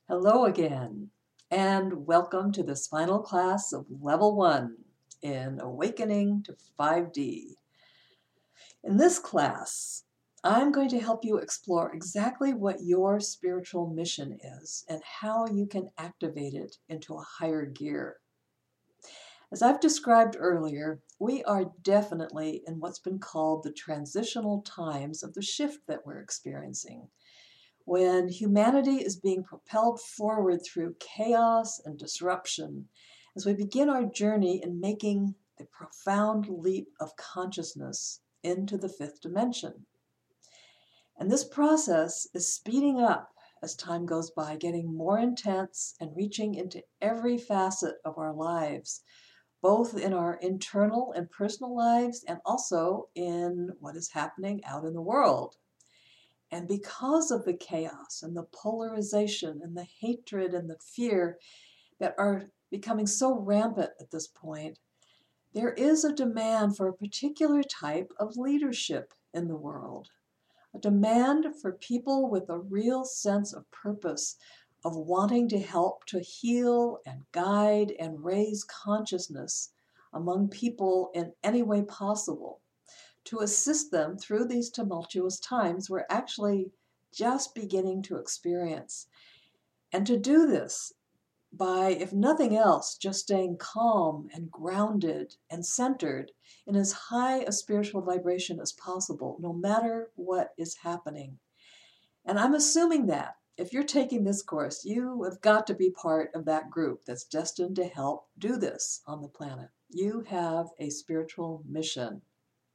Hello again, and welcome to this final class of Level 1 in Awakening to 5D. In this class, I'm going to help you explore exactly what your spiritual mission is and how you can activate it into a higher gear. As I've described earlier, we are definitely in what's been called the transitional times of the shift that we're experiencing, when humanity is being propelled forward through chaos and disruption as we begin our journey in making the profound leap of consciousness into the fifth dimension. And this process is speeding up as time goes by, getting more intense and reaching into every facet of our lives, both in our internal and personal lives and also in what is happening out in the world. And because of the chaos and the polarization and the hatred and the fear that are becoming so rampant at this point, there is a demand for a particular type of leadership in the world. A demand for people with a real sense of purpose, of wanting to help to heal and guide and raise consciousness among people in any way possible, to assist them through these tumultuous times we're actually just beginning to experience. And to do this by, if nothing else, just staying calm and grounded and centered in as high a spiritual vibration as possible, no matter what is happening. And I'm assuming that if you're taking this course, you have got to be part of that group that's destined to help do this on the planet. You have a spiritual mission.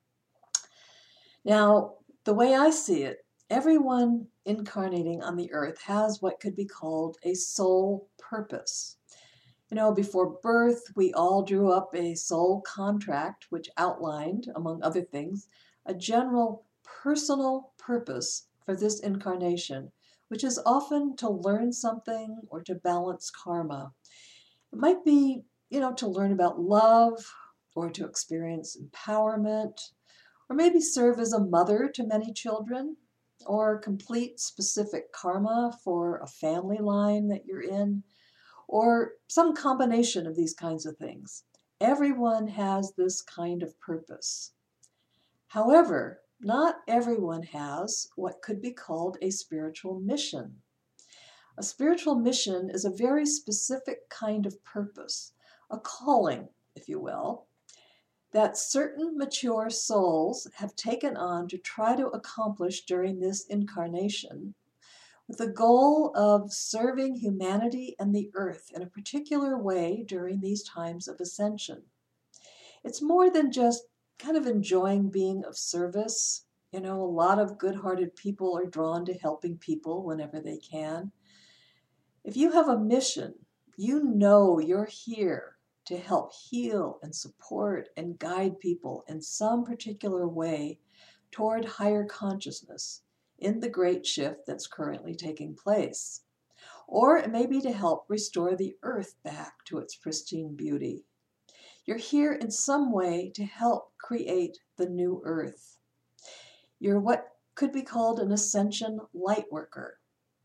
Now, the way I see it, everyone incarnating on the earth has what could be called a soul purpose. Before birth, we all drew up a soul contract which outlined, among other things, a general personal purpose for this incarnation, which is often to learn something or to balance karma. It might be, to learn about love or to experience empowerment, or maybe serve as a mother to many children, or complete specific karma for a family line that you're in, or some combination of these kinds of things. Everyone has this kind of purpose. However, not everyone has what could be called a spiritual mission. A spiritual mission is a very specific kind of purpose, a calling, if you will, that certain mature souls have taken on to try to accomplish during this incarnation, with the goal of serving humanity and the earth in a particular way during these times of ascension. It's more than just kind of enjoying being of service. A lot of good-hearted people are drawn to helping people whenever they can. If you have a mission, you know you're here to help heal and support and guide people in some particular way toward higher consciousness in the great shift that's currently taking place. Or it may be to help restore the earth back to its pristine beauty. You're here in some way to help create the new earth. You're what could be called an ascension light worker.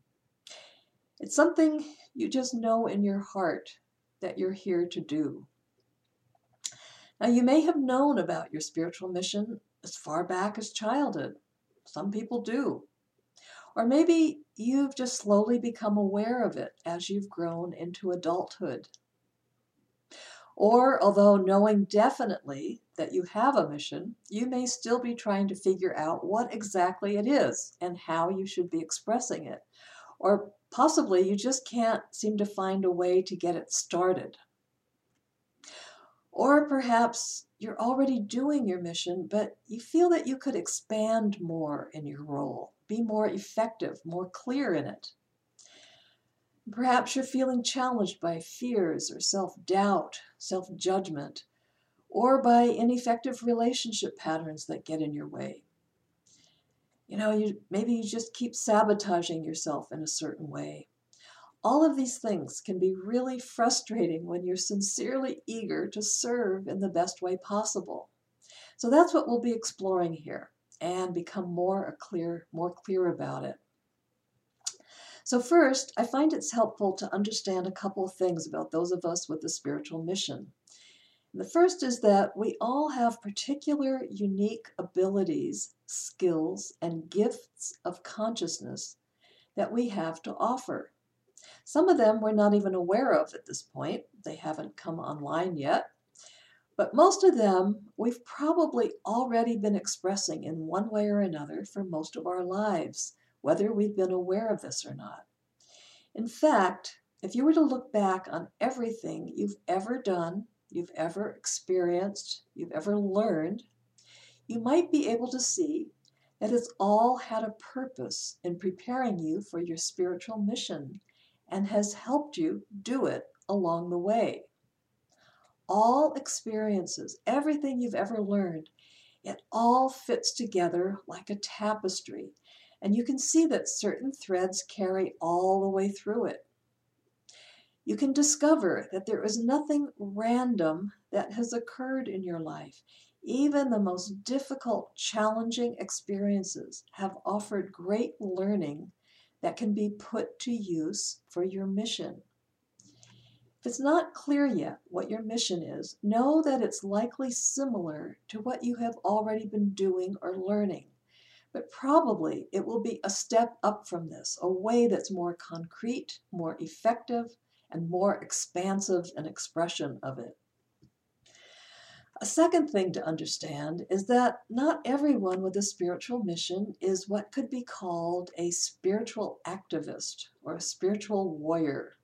It's something you just know in your heart that you're here to do. Now, you may have known about your spiritual mission as far back as childhood. Some people do. Or maybe you've just slowly become aware of it as you've grown into adulthood. Or, although knowing definitely that you have a mission, you may still be trying to figure out what exactly it is and how you should be expressing it. Or possibly you just can't seem to find a way to get it started. Or perhaps you're already doing your mission, but you feel that you could expand more in your role, be more effective, more clear in it. Perhaps you're feeling challenged by fears or self-doubt, self-judgment, or by ineffective relationship patterns that get in your way. Maybe you just keep sabotaging yourself in a certain way. All of these things can be really frustrating when you're sincerely eager to serve in the best way possible. So that's what we'll be exploring here and become more clear about it. So first, I find it's helpful to understand a couple of things about those of us with a spiritual mission. The first is that we all have particular unique abilities, skills, and gifts of consciousness that we have to offer. Some of them we're not even aware of at this point. They haven't come online yet. But most of them we've probably already been expressing in one way or another for most of our lives, whether we've been aware of this or not. In fact, if you were to look back on everything you've ever done, you've ever experienced, you've ever learned, you might be able to see that it's all had a purpose in preparing you for your spiritual mission and has helped you do it along the way. All experiences, everything you've ever learned, it all fits together like a tapestry, and you can see that certain threads carry all the way through it. You can discover that there is nothing random that has occurred in your life. Even the most difficult, challenging experiences have offered great learning that can be put to use for your mission. If it's not clear yet what your mission is, know that it's likely similar to what you have already been doing or learning, but probably it will be a step up from this, a way that's more concrete, more effective, and more expansive an expression of it. A second thing to understand is that not everyone with a spiritual mission is what could be called a spiritual activist or a spiritual warrior.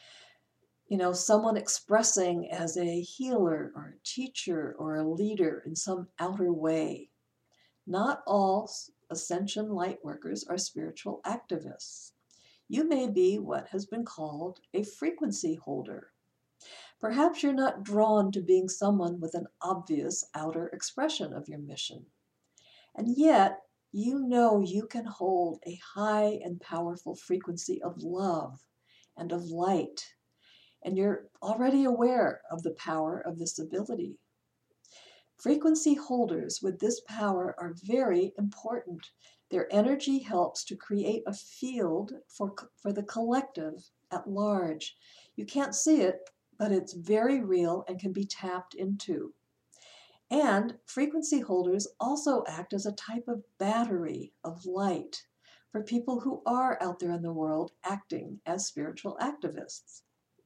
Someone expressing as a healer or a teacher or a leader in some outer way. Not all ascension light workers are spiritual activists. You may be what has been called a frequency holder. Perhaps you're not drawn to being someone with an obvious outer expression of your mission. And yet, you know you can hold a high and powerful frequency of love and of light. And you're already aware of the power of this ability. Frequency holders with this power are very important. Their energy helps to create a field for the collective at large. You can't see it, but it's very real and can be tapped into. And frequency holders also act as a type of battery of light for people who are out there in the world acting as spiritual activists.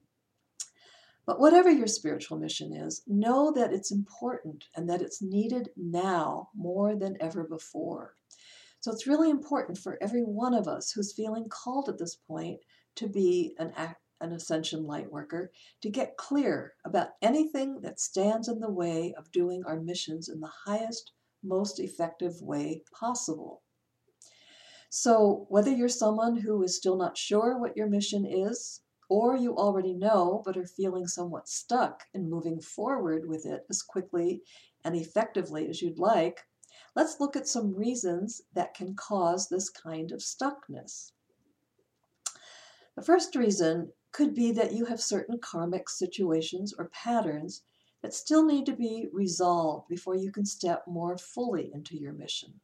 But whatever your spiritual mission is, know that it's important and that it's needed now more than ever before. So it's really important for every one of us who's feeling called at this point to be an ascension light worker to get clear about anything that stands in the way of doing our missions in the highest, most effective way possible. So whether you're someone who is still not sure what your mission is, or you already know but are feeling somewhat stuck in moving forward with it as quickly and effectively as you'd like, let's look at some reasons that can cause this kind of stuckness. The first reason could be that you have certain karmic situations or patterns that still need to be resolved before you can step more fully into your mission.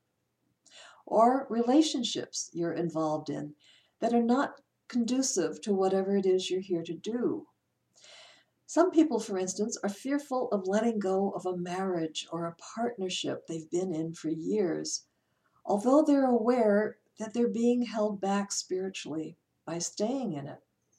Or relationships you're involved in that are not conducive to whatever it is you're here to do. Some people, for instance, are fearful of letting go of a marriage or a partnership they've been in for years, although they're aware that they're being held back spiritually by staying in it.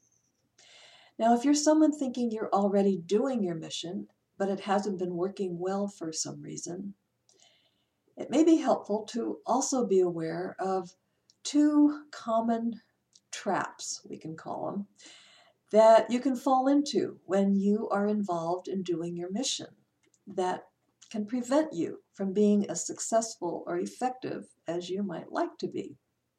Now, if you're someone thinking you're already doing your mission, but it hasn't been working well for some reason, it may be helpful to also be aware of two common traps, we can call them, that you can fall into when you are involved in doing your mission that can prevent you from being as successful or effective as you might like to be.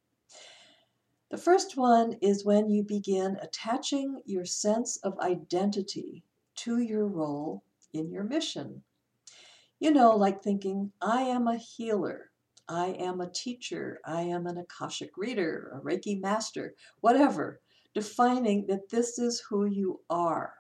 The first one is when you begin attaching your sense of identity to your role in your mission. Like thinking, I am a healer, I am a teacher, I am an Akashic reader, a Reiki master, whatever, defining that this is who you are.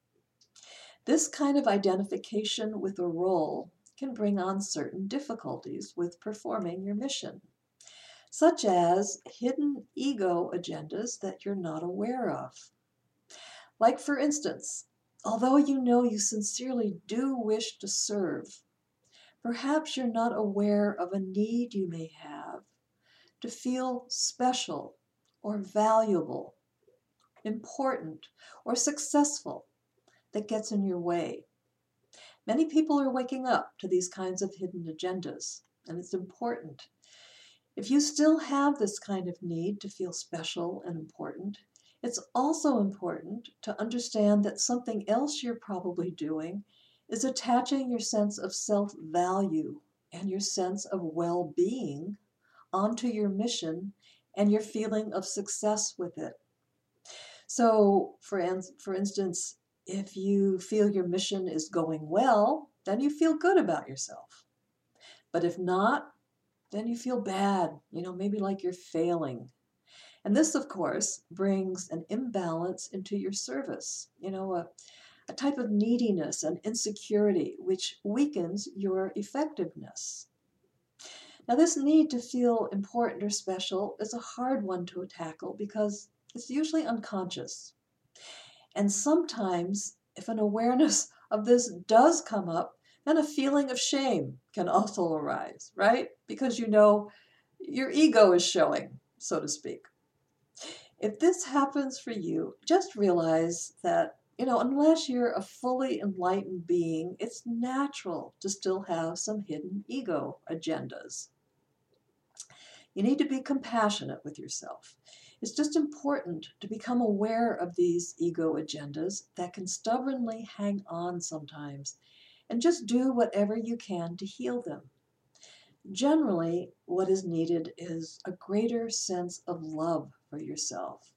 This kind of identification with a role can bring on certain difficulties with performing your mission. such as hidden ego agendas that you're not aware of. Like, for instance, although you know you sincerely do wish to serve, perhaps you're not aware of a need you may have to feel special or valuable, important, or successful that gets in your way. Many people are waking up to these kinds of hidden agendas, and it's important. If you still have this kind of need to feel special and important, it's also important to understand that something else you're probably doing is attaching your sense of self-value and your sense of well-being onto your mission and your feeling of success with it. So, for instance, if you feel your mission is going well, then you feel good about yourself. But if not, then you feel bad, maybe like you're failing. And this, of course, brings an imbalance into your service, a type of neediness and insecurity, which weakens your effectiveness. Now, this need to feel important or special is a hard one to tackle because it's usually unconscious. And sometimes, if an awareness of this does come up, then a feeling of shame can also arise, right? Because your ego is showing, so to speak. If this happens for you, just realize that, unless you're a fully enlightened being, it's natural to still have some hidden ego agendas. You need to be compassionate with yourself. It's just important to become aware of these ego agendas that can stubbornly hang on sometimes, and just do whatever you can to heal them. Generally, what is needed is a greater sense of love for yourself.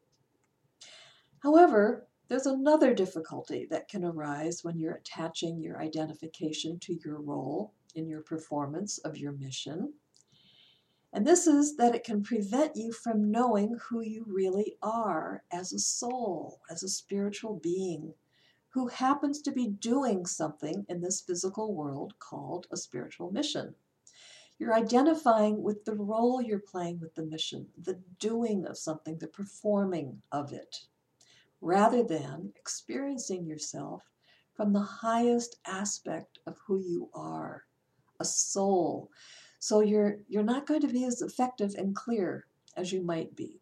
However, there's another difficulty that can arise when you're attaching your identification to your role in your performance of your mission. And this is that it can prevent you from knowing who you really are as a soul, as a spiritual being who happens to be doing something in this physical world called a spiritual mission. You're identifying with the role you're playing with the mission, the doing of something, the performing of it, rather than experiencing yourself from the highest aspect of who you are, a soul. So you're not going to be as effective and clear as you might be.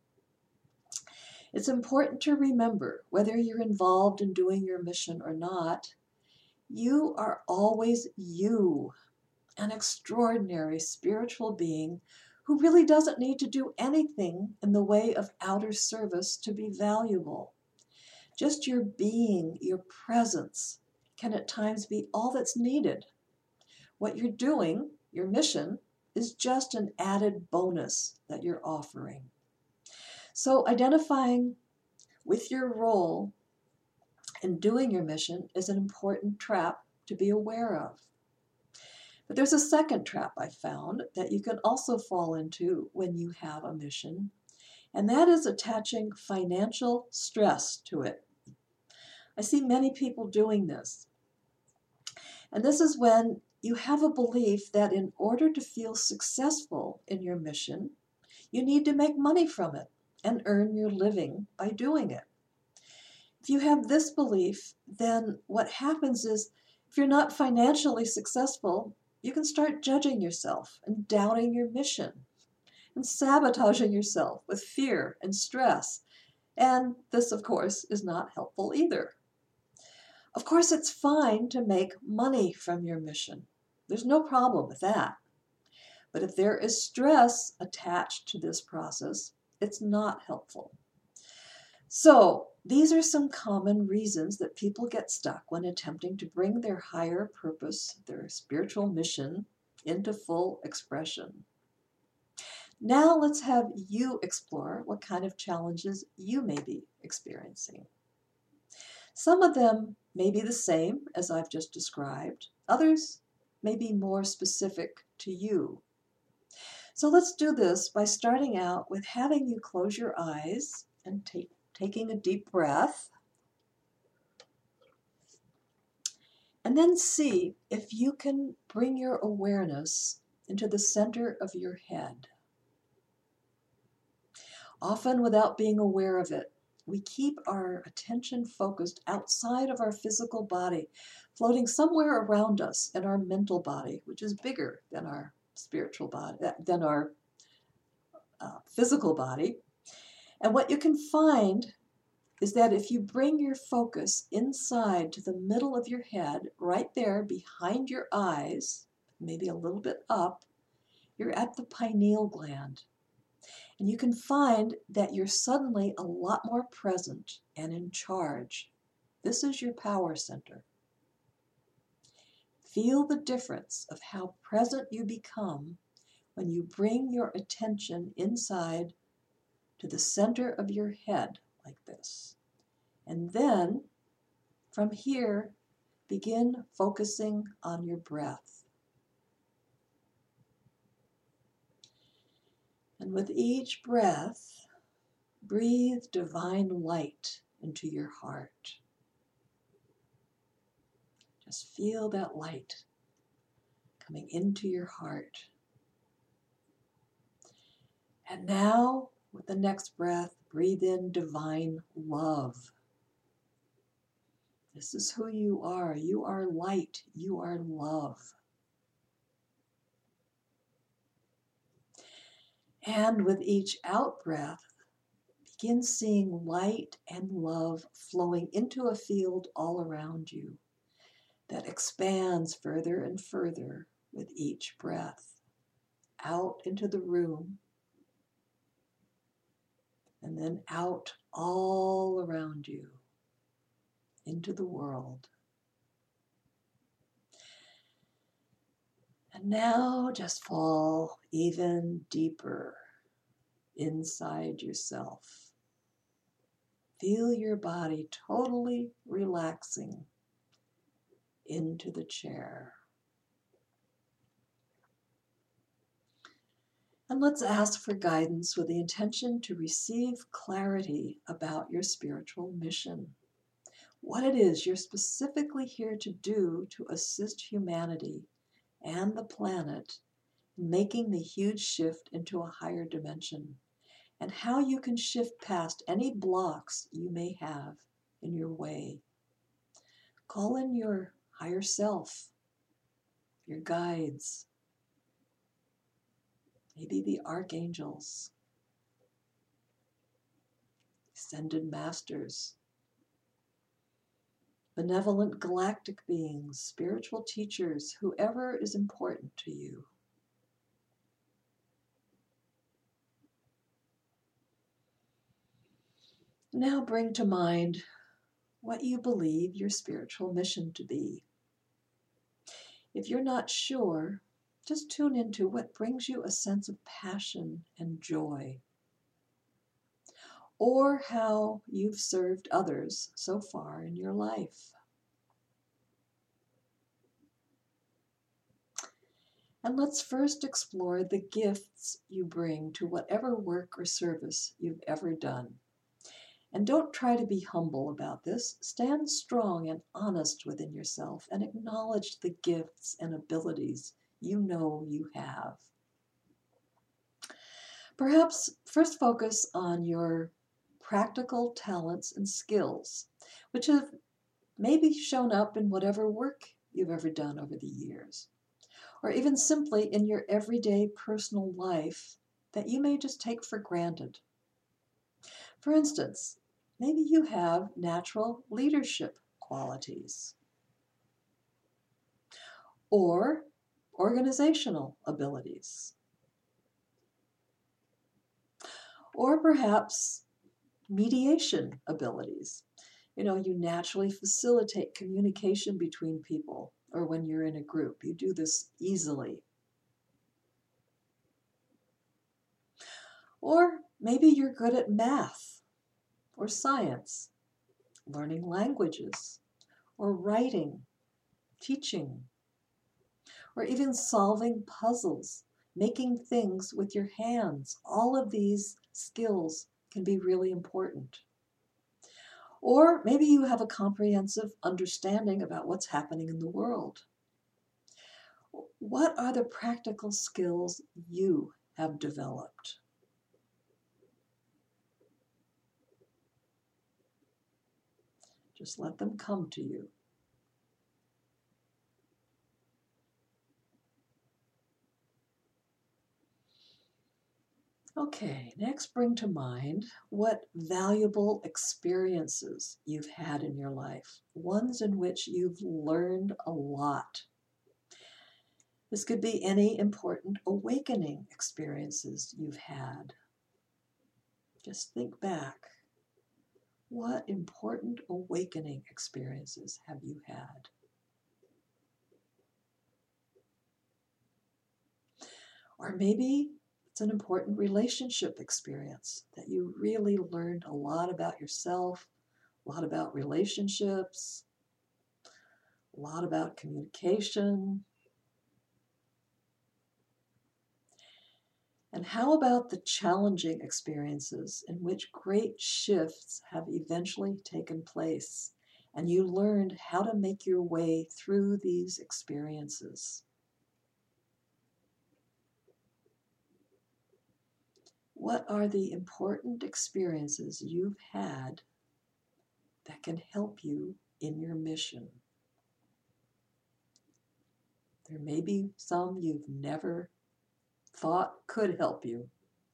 It's important to remember, whether you're involved in doing your mission or not, you are always you, an extraordinary spiritual being who really doesn't need to do anything in the way of outer service to be valuable. Just your being, your presence, can at times be all that's needed. What you're doing, your mission, is just an added bonus that you're offering. So identifying with your role in doing your mission is an important trap to be aware of. But there's a second trap I found that you can also fall into when you have a mission, and that is attaching financial stress to it. I see many people doing this. And this is when you have a belief that in order to feel successful in your mission, you need to make money from it and earn your living by doing it. If you have this belief, then what happens is if you're not financially successful, you can start judging yourself and doubting your mission and sabotaging yourself with fear and stress. And this, of course, is not helpful either. Of course, it's fine to make money from your mission. There's no problem with that. But if there is stress attached to this process, it's not helpful. So, these are some common reasons that people get stuck when attempting to bring their higher purpose, their spiritual mission, into full expression. Now let's have you explore what kind of challenges you may be experiencing. Some of them may be the same as I've just described. Others may be more specific to you. So let's do this by starting out with having you close your eyes and taking a deep breath. And then see if you can bring your awareness into the center of your head. often without being aware of it. We keep our attention focused outside of our physical body, floating somewhere around us in our mental body, which is bigger than our spiritual body, than our physical body. And what you can find is that if you bring your focus inside to the middle of your head, right there behind your eyes, maybe a little bit up, you're at the pineal gland. And you can find that you're suddenly a lot more present and in charge. This is your power center. Feel the difference of how present you become when you bring your attention inside to the center of your head like this. And then, from here, begin focusing on your breath. And with each breath, breathe divine light into your heart. Just feel that light coming into your heart. And now, with the next breath, breathe in divine love. This is who you are. You are light. You are love. And with each out breath, begin seeing light and love flowing into a field all around you that expands further and further with each breath, out into the room, and then out all around you into the world. And now just fall even deeper inside yourself. Feel your body totally relaxing into the chair. And let's ask for guidance with the intention to receive clarity about your spiritual mission. What it is you're specifically here to do to assist humanity and the planet in making the huge shift into a higher dimension, and how you can shift past any blocks you may have in your way. Call in your higher self, your guides, maybe the archangels, ascended masters, benevolent galactic beings, spiritual teachers, whoever is important to you. Now bring to mind what you believe your spiritual mission to be. If you're not sure, just tune into what brings you a sense of passion and joy, or how you've served others so far in your life. And let's first explore the gifts you bring to whatever work or service you've ever done. And don't try to be humble about this. Stand strong and honest within yourself and acknowledge the gifts and abilities you know you have. Perhaps first focus on your practical talents and skills, which have maybe shown up in whatever work you've ever done over the years, or even simply in your everyday personal life that you may just take for granted. For instance, maybe you have natural leadership qualities or organizational abilities, or perhaps mediation abilities. You naturally facilitate communication between people, or when you're in a group, you do this easily. Or maybe you're good at math or science, learning languages, or writing, teaching, or even solving puzzles, making things with your hands. All of these skills can be really important. Or maybe you have a comprehensive understanding about what's happening in the world. What are the practical skills you have developed? Just let them come to you. Okay, next bring to mind what valuable experiences you've had in your life, ones in which you've learned a lot. This could be any important awakening experiences you've had. Just think back. What important awakening experiences have you had? Or maybe it's an important relationship experience that you really learned a lot about yourself, a lot about relationships, a lot about communication. And how about the challenging experiences in which great shifts have eventually taken place and you learned how to make your way through these experiences? What are the important experiences you've had that can help you in your mission? There may be some you've never thought could help you.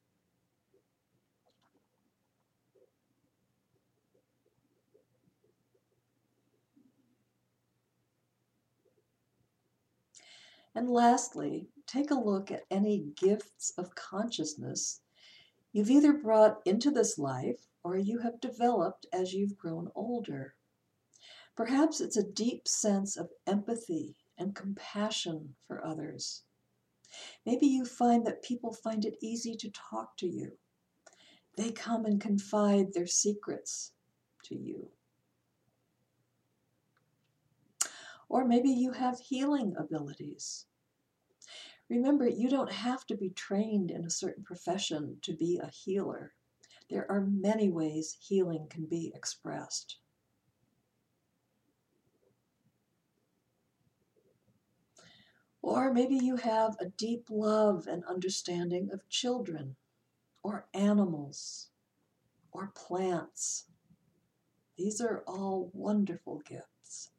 And lastly, take a look at any gifts of consciousness you've either brought into this life or you have developed as you've grown older. Perhaps it's a deep sense of empathy and compassion for others. Maybe you find that people find it easy to talk to you. They come and confide their secrets to you. Or maybe you have healing abilities. Remember, you don't have to be trained in a certain profession to be a healer. There are many ways healing can be expressed. Or maybe you have a deep love and understanding of children, or animals, or plants. These are all wonderful gifts.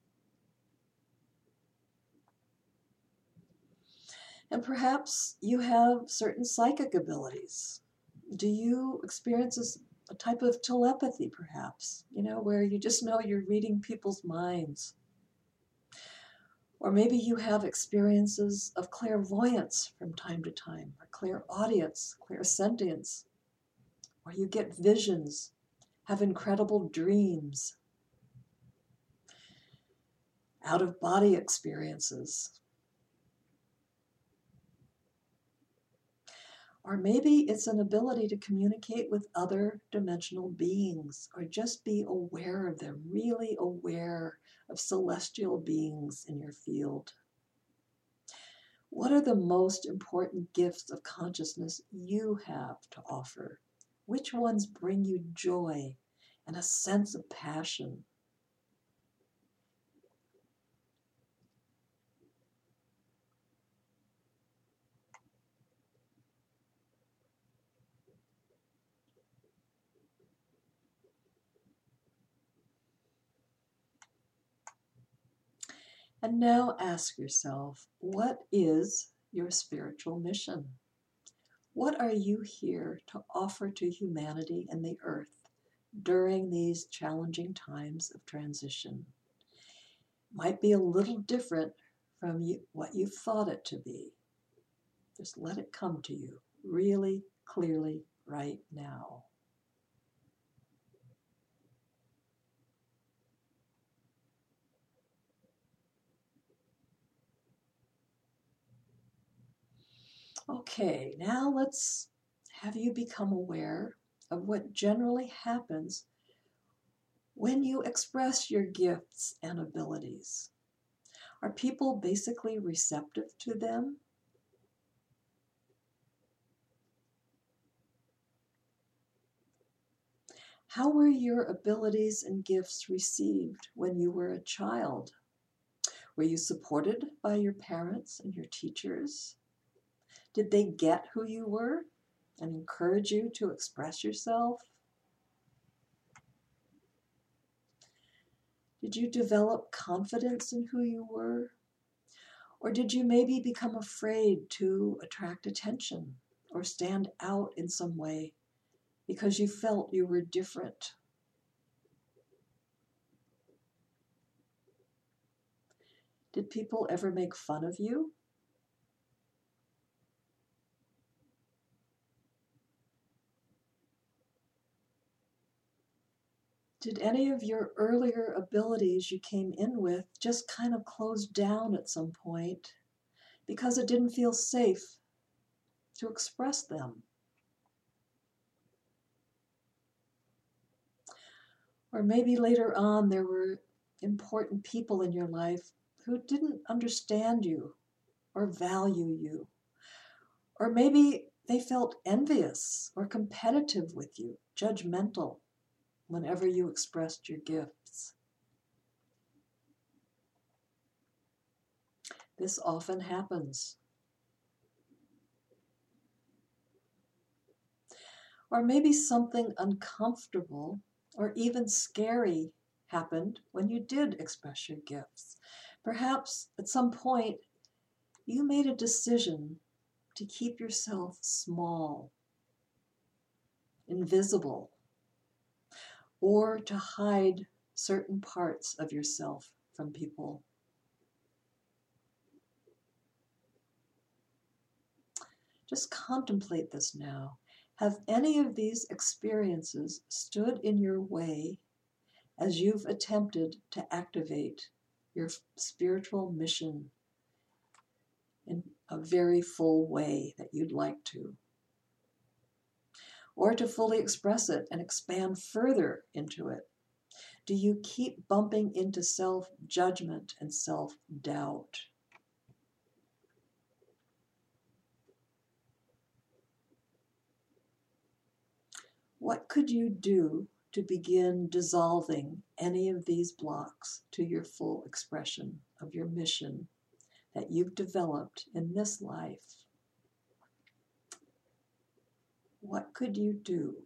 And perhaps you have certain psychic abilities. Do you experience a type of telepathy, perhaps, where you just know you're reading people's minds? Or maybe you have experiences of clairvoyance from time to time, or clairaudience, clairsentience, or you get visions, have incredible dreams, out-of-body experiences. Or maybe it's an ability to communicate with other dimensional beings, or just be aware of them, really aware of celestial beings in your field. What are the most important gifts of consciousness you have to offer? Which ones bring you joy and a sense of passion? And now ask yourself, what is your spiritual mission? What are you here to offer to humanity and the earth during these challenging times of transition? Might be a little different from what you thought it to be. Just let it come to you really clearly right now. Okay, now let's have you become aware of what generally happens when you express your gifts and abilities. Are people basically receptive to them? How were your abilities and gifts received when you were a child? Were you supported by your parents and your teachers? Did they get who you were and encourage you to express yourself? Did you develop confidence in who you were? Or did you maybe become afraid to attract attention or stand out in some way because you felt you were different? Did people ever make fun of you? Did any of your earlier abilities you came in with just kind of close down at some point because it didn't feel safe to express them? Or maybe later on there were important people in your life who didn't understand you or value you. Or maybe they felt envious or competitive with you, judgmental whenever you expressed your gifts. This often happens. Or maybe something uncomfortable or even scary happened when you did express your gifts. Perhaps at some point you made a decision to keep yourself small, invisible, or to hide certain parts of yourself from people. Just contemplate this now. Have any of these experiences stood in your way as you've attempted to activate your spiritual mission in a very full way that you'd like to? Or to fully express it and expand further into it? Do you keep bumping into self-judgment and self-doubt? What could you do to begin dissolving any of these blocks to your full expression of your mission that you've developed in this life? What could you do?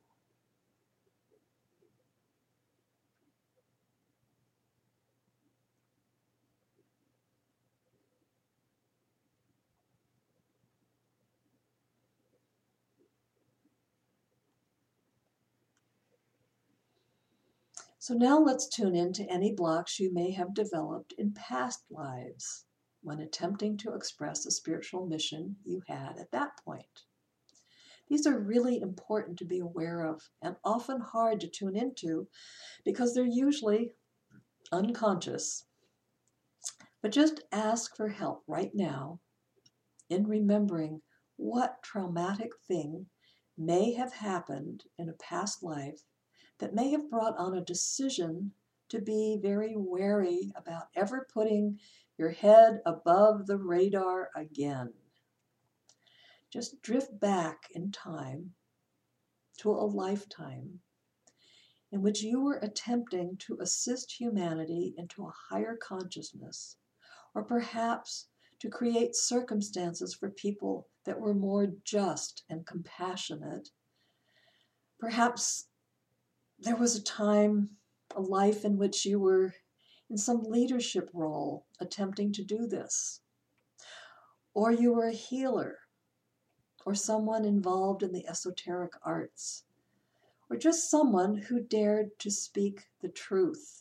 So now let's tune in to any blocks you may have developed in past lives when attempting to express a spiritual mission you had at that point. These are really important to be aware of and often hard to tune into because they're usually unconscious. But just ask for help right now in remembering what traumatic thing may have happened in a past life that may have brought on a decision to be very wary about ever putting your head above the radar again. Just drift back in time to a lifetime in which you were attempting to assist humanity into a higher consciousness, or perhaps to create circumstances for people that were more just and compassionate. Perhaps there was a time, a life in which you were in some leadership role attempting to do this. Or you were a healer, or someone involved in the esoteric arts, or just someone who dared to speak the truth.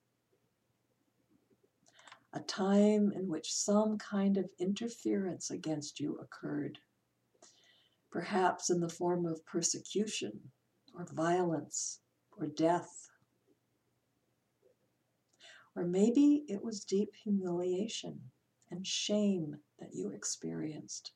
A time in which some kind of interference against you occurred, perhaps in the form of persecution, or violence, or death. Or maybe it was deep humiliation and shame that you experienced.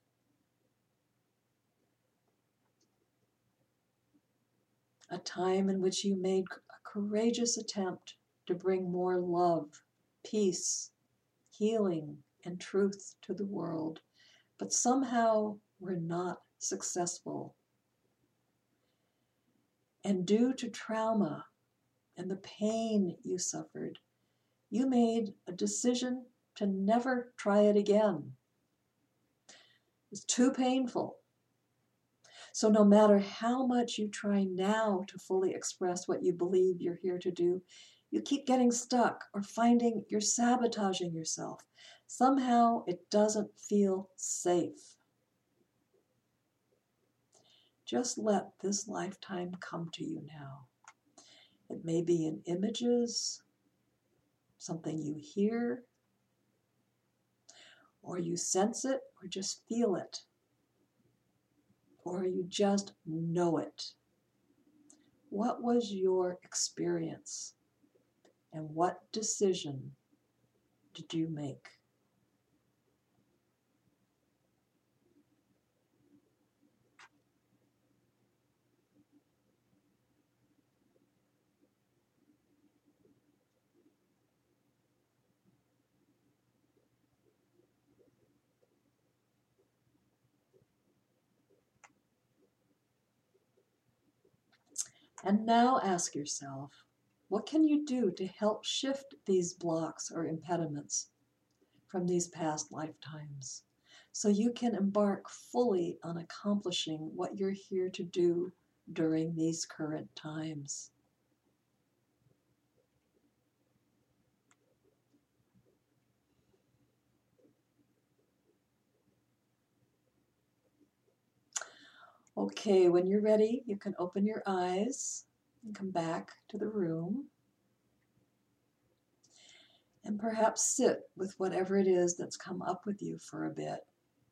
A time in which you made a courageous attempt to bring more love, peace, healing, and truth to the world, but somehow were not successful. And due to trauma and the pain you suffered, you made a decision to never try it again. It's too painful. So no matter how much you try now to fully express what you believe you're here to do, You keep getting stuck or finding you're sabotaging yourself. Somehow it doesn't feel safe. Just let this lifetime come to you now. It may be in images, something you hear, or you sense it, or just feel it, or you just know it. What was your experience, and what decision did you make? And now ask yourself, what can you do to help shift these blocks or impediments from these past lifetimes so you can embark fully on accomplishing what you're here to do during these current times? Okay, when you're ready, you can open your eyes and come back to the room and perhaps sit with whatever it is that's come up with you for a bit.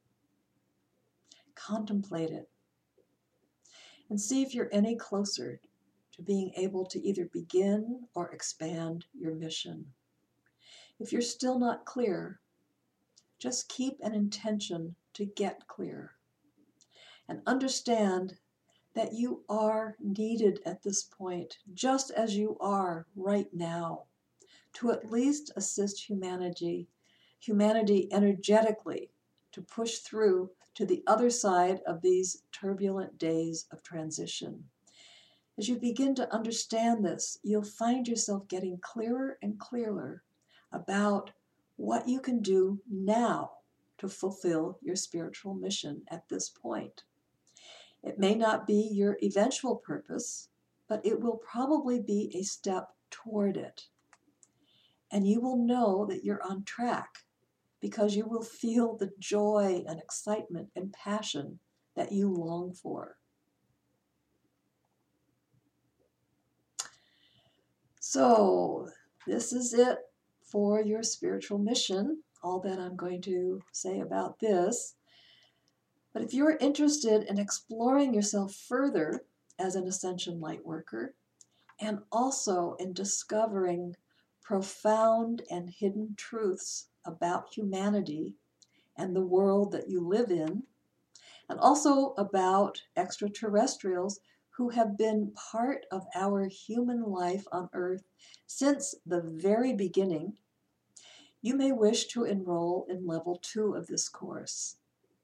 Contemplate it and see if you're any closer to being able to either begin or expand your mission. If you're still not clear, just keep an intention to get clear and understand that you are needed at this point, just as you are right now, to at least assist humanity energetically to push through to the other side of these turbulent days of transition. As you begin to understand this, you'll find yourself getting clearer and clearer about what you can do now to fulfill your spiritual mission at this point. It may not be your eventual purpose, but it will probably be a step toward it. And you will know that you're on track because you will feel the joy and excitement and passion that you long for. So, this is it for your spiritual mission, all that I'm going to say about this. But if you're interested in exploring yourself further as an Ascension Lightworker, and also in discovering profound and hidden truths about humanity and the world that you live in, and also about extraterrestrials who have been part of our human life on Earth since the very beginning, you may wish to enroll in level 2 of this course.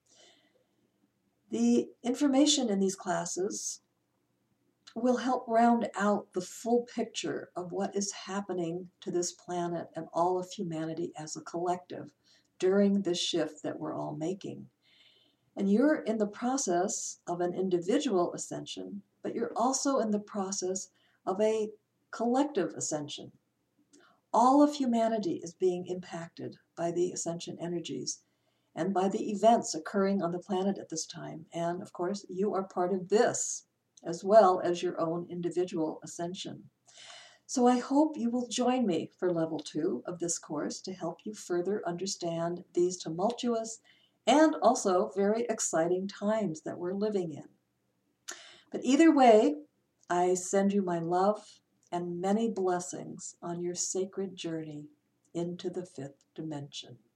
The information in these classes will help round out the full picture of what is happening to this planet and all of humanity as a collective during this shift that we're all making. And you're in the process of an individual ascension, but you're also in the process of a collective ascension. All of humanity is being impacted by the ascension energies and by the events occurring on the planet at this time. And of course, you are part of this, as well as your own individual ascension. So I hope you will join me for level 2 of this course to help you further understand these tumultuous and also very exciting times that we're living in. But either way, I send you my love and many blessings on your sacred journey into the 5th dimension.